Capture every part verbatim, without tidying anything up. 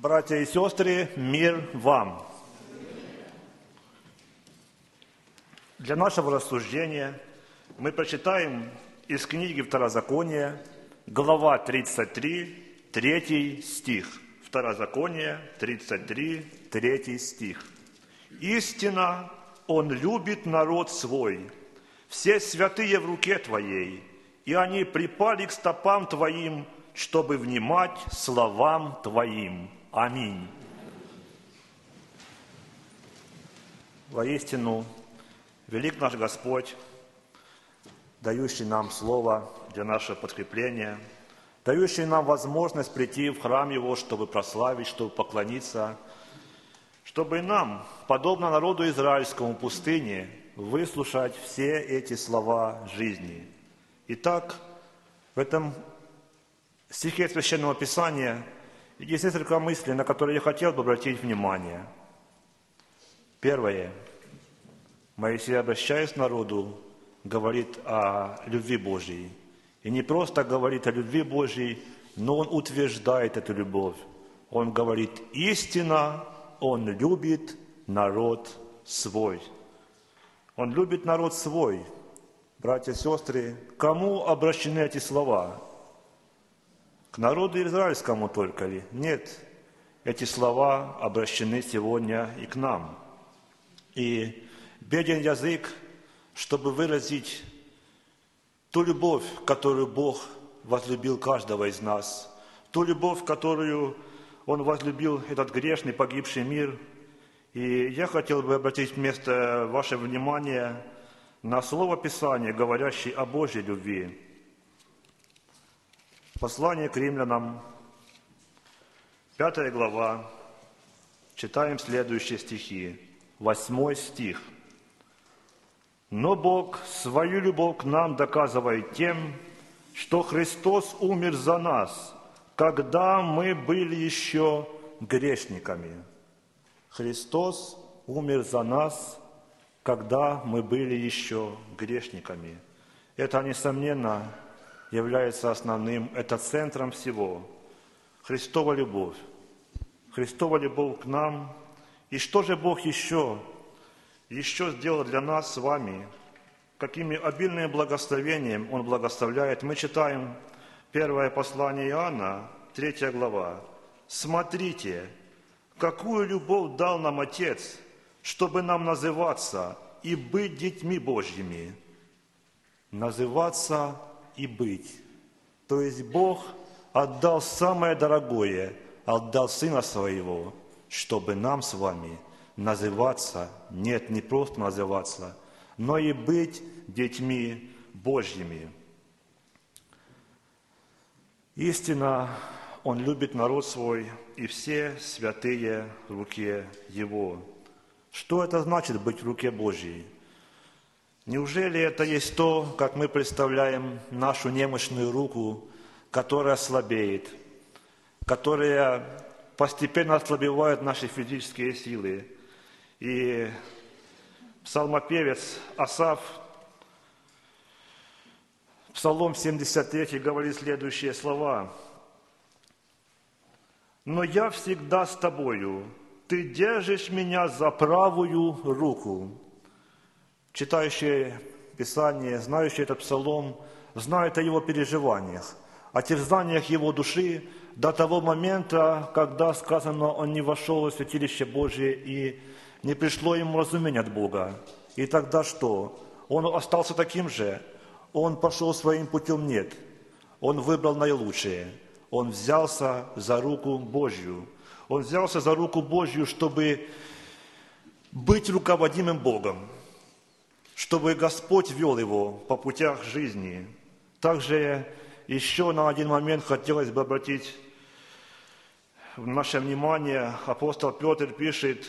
Братья и сестры, мир вам! Для нашего рассуждения мы прочитаем из книги Второзакония, глава тридцать три, третий стих. Второзаконие, тридцать три, третий стих. «Истинно, Он любит народ свой, все святые в руке Твоей, и они припали к стопам Твоим, чтобы внимать словам Твоим». Аминь. Воистину, велик наш Господь, дающий нам Слово для нашего подкрепления, дающий нам возможность прийти в храм Его, чтобы прославить, чтобы поклониться, чтобы и нам, подобно народу израильскому в пустыне, выслушать все эти слова жизни. Итак, в этом стихе Священного Писания есть несколько мыслей, на которые я хотел бы обратить внимание. Первое. Моисей, обращаясь к народу, говорит о любви Божьей. И не просто говорит о любви Божьей, но он утверждает эту любовь. Он говорит: истинно, Он любит народ свой. Он любит народ свой. Братья и сестры, кому обращены эти слова? К народу израильскому только ли? Нет. Эти слова обращены сегодня и к нам. И беден язык, чтобы выразить ту любовь, которую Бог возлюбил каждого из нас, ту любовь, которую Он возлюбил этот грешный, погибший мир. И я хотел бы обратить вместо ваше внимание на слово Писания, говорящее о Божьей любви. Послание к римлянам, пятая глава, читаем следующие стихи. Восьмой стих. «Но Бог свою любовь к нам доказывает тем, что Христос умер за нас, когда мы были еще грешниками». Христос умер за нас, когда мы были еще грешниками. Это, несомненно, является основным, это центром всего. Христова любовь. Христова любовь к нам. И что же Бог еще, еще сделал для нас с вами? Какими обильным благословением Он благословляет? Мы читаем первое послание Иоанна, третья глава. «Смотрите, какую любовь дал нам Отец, чтобы нам называться и быть детьми Божьими». Называться и быть. То есть Бог отдал самое дорогое, отдал Сына Своего, чтобы нам с вами называться, нет, не просто называться, но и быть детьми Божьими. Истинно, Он любит народ свой, и все святые в руке Его. Что это значит быть в руке Божьей? Неужели это есть то, как мы представляем нашу немощную руку, которая слабеет, которая постепенно ослабевают наши физические силы? И псалмопевец Асаф, Псалом семьдесят три, говорит следующие слова. «Но я всегда с тобою, ты держишь меня за правую руку». Читающие Писание, знающие этот псалом, знают о его переживаниях, о терзаниях его души до того момента, когда, сказано, он не вошел в святилище Божие и не пришло ему разумение от Бога. И тогда что? Он остался таким же. Он пошел своим путем? Нет. Он выбрал наилучшее. Он взялся за руку Божью. Он взялся за руку Божью, чтобы быть руководимым Богом, чтобы Господь вел его по путях жизни. Также еще на один момент хотелось бы обратить наше внимание. Апостол Петр пишет,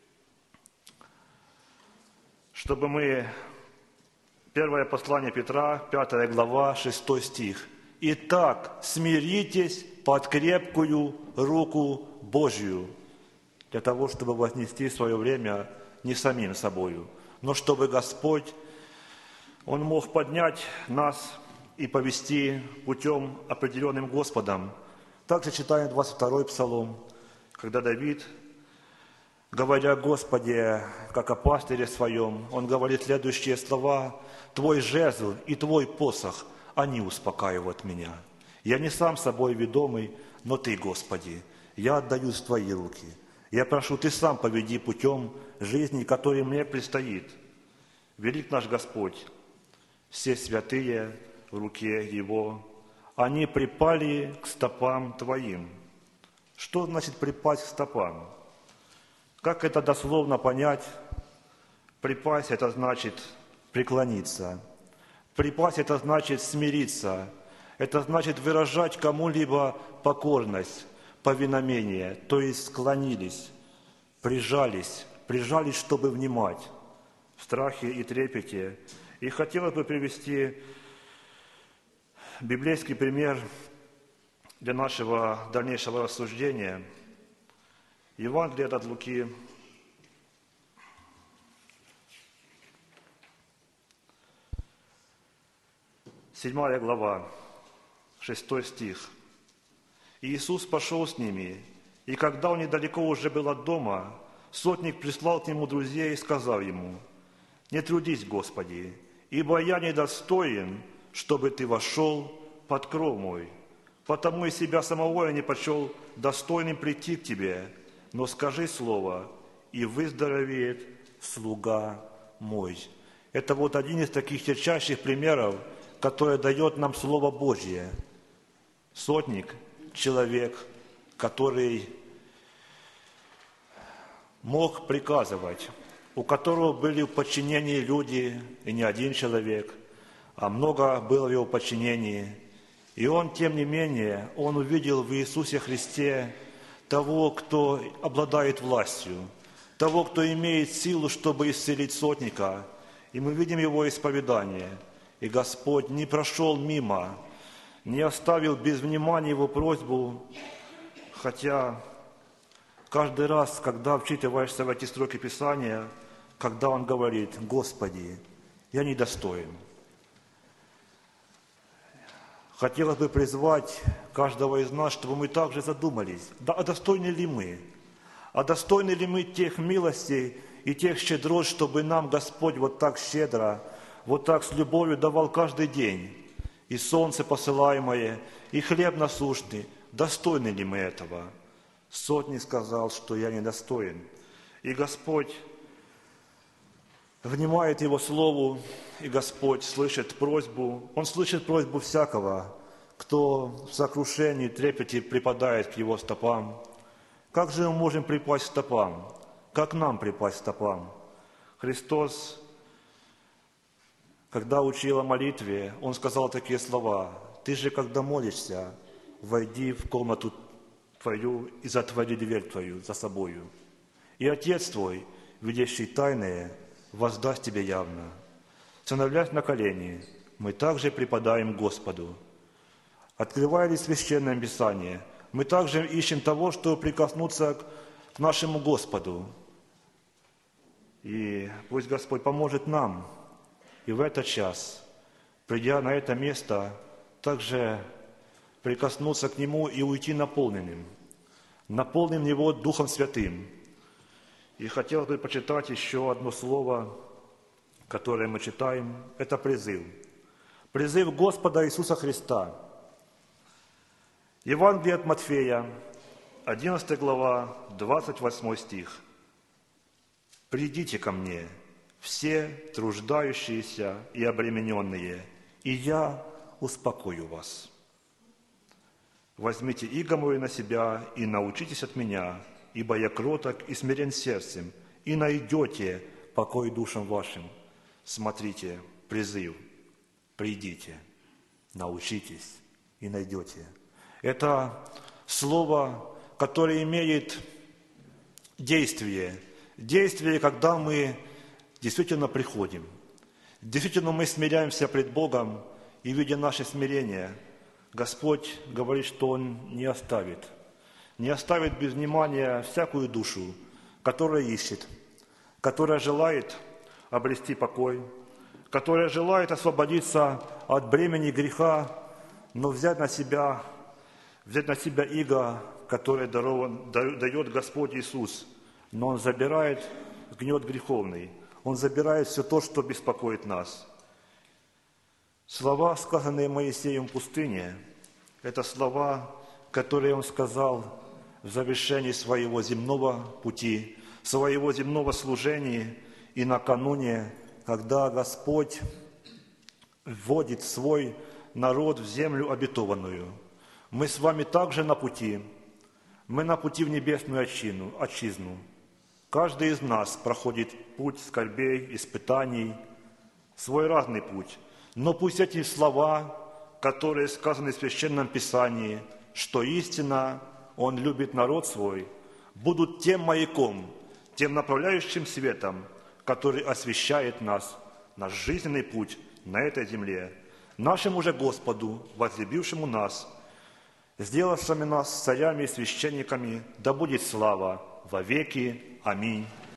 чтобы мы... Первое послание Петра, пятая глава, шестой стих. «Итак, смиритесь под крепкую руку Божью», для того, чтобы вознести свое время не самим собою, но чтобы Господь, Он мог поднять нас и повести путем, определенным Господом. Также читаем двадцать второй псалом. когда Давид, говоря о Господе, как о пастыре своем, он говорит следующие слова: «Твой жезл и Твой посох, они успокаивают меня. Я не сам собой ведомый, но Ты, Господи, я отдаюсь в Твои руки. Я прошу, Ты сам поведи путем жизни, который мне предстоит. Велик наш Господь, все святые в руке Его, они припали к стопам Твоим». Что значит припасть к стопам? Как это дословно понять? Припасть – это значит преклониться. Припасть – это значит смириться. Это значит выражать кому-либо покорность, повиновение, то есть склонились, прижались, прижались, чтобы внимать в страхе и трепете. И хотелось бы привести библейский пример для нашего дальнейшего рассуждения. Евангелие от Луки, седьмая глава, шестой стих. «Иисус пошел с ними, и когда он недалеко уже был от дома, сотник прислал к нему друзей и сказал ему: „Не трудись, Господи, ибо я недостоин, чтобы ты вошел под кров мой. Потому и себя самого я не почел достойным прийти к тебе, но скажи слово, и выздоровеет слуга мой». Это вот один из таких ярчайших примеров, который дает нам Слово Божье. Сотник – человек, который мог приказывать, у которого были в подчинении люди, и не один человек, а много было в его подчинении. И он, тем не менее, он увидел в Иисусе Христе того, кто обладает властью, того, кто имеет силу, чтобы исцелить сотника. И мы видим его исповедание. И Господь не прошел мимо, не оставил без внимания его просьбу, хотя каждый раз, когда вчитываешься в эти строки Писания, когда он говорит: «Господи, я недостоин». Хотелось бы призвать каждого из нас, чтобы мы также задумались, да, а достойны ли мы? А достойны ли мы тех милостей и тех щедрот, чтобы нам Господь вот так щедро, вот так с любовью давал каждый день? И солнце посылаемое, и хлеб насущный. Достойны ли мы этого? Сотник сказал, что я недостоин. И Господь внимает его слову, и Господь слышит просьбу. Он слышит просьбу всякого, кто в сокрушении, трепете припадает к его стопам. Как же мы можем припасть к стопам? Как нам припасть к стопам? Христос, когда учил о молитве, Он сказал такие слова: «Ты же, когда молишься, войди в комнату твою и затвори дверь твою за собою. И Отец твой, видящий тайное, воздаст тебе явно». Становлясь на колени, мы также припадаем к Господу. Открывая ли Священное Писание, мы также ищем того, чтобы прикоснуться к нашему Господу. И пусть Господь поможет нам и в этот час, придя на это место, также прикоснуться к Нему и уйти наполненным, наполним Его Духом Святым. И хотелось бы почитать еще одно слово, которое мы читаем, это призыв. Призыв Господа Иисуса Христа. Евангелие от Матфея, одиннадцатая глава, двадцать восьмой стих. «Придите ко мне, все труждающиеся и обремененные, и я успокою вас. Возьмите иго мое на себя и научитесь от меня, ибо я кроток и смирен сердцем, и найдете покой душам вашим». Смотрите, призыв: придите, научитесь и найдете. Это слово, которое имеет действие. Действие, когда мы действительно приходим. Действительно мы смиряемся пред Богом, и, видя наше смирение, Господь говорит, что Он не оставит. Не оставит без внимания всякую душу, которая ищет, которая желает обрести покой, которая желает освободиться от бремени греха, но взять на себя, взять на себя иго которое дарован, дает Господь Иисус, но Он забирает гнет греховный, Он забирает все то, что беспокоит нас. Слова, сказанные Моисеем в пустыне, это слова, которые Он сказал в завершении своего земного пути, своего земного служения и накануне, когда Господь вводит свой народ в землю обетованную. Мы с вами также на пути. Мы на пути в небесную отчину, отчизну. Каждый из нас проходит путь скорбей, испытаний, свой разный путь. Но пусть эти слова, которые сказаны в Священном Писании, что истинно Он любит народ свой, будут тем маяком, тем направляющим светом, который освещает нас, наш жизненный путь на этой земле, нашему же Господу, возлюбившему нас, сделавшими нас царями и священниками, да будет слава во веки. Аминь.